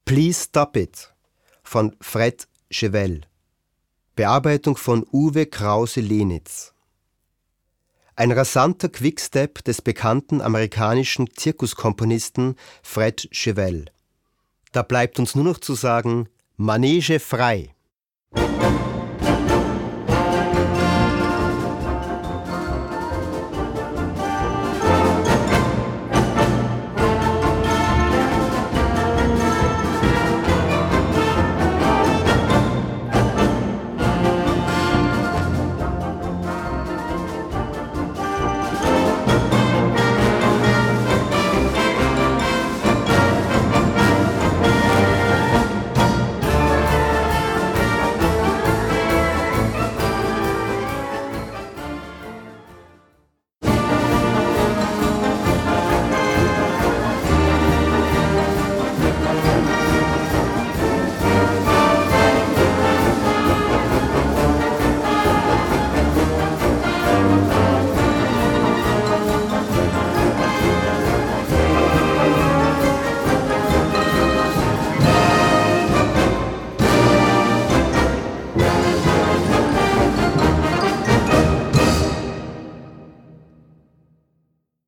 Please Stop It von Fred Chevelle. Bearbeitung von Uwe Krause-Lenitz. Ein rasanter Quickstep des bekannten amerikanischen Zirkuskomponisten Fred Chevelle. Da bleibt uns nur noch zu sagen, Manege frei!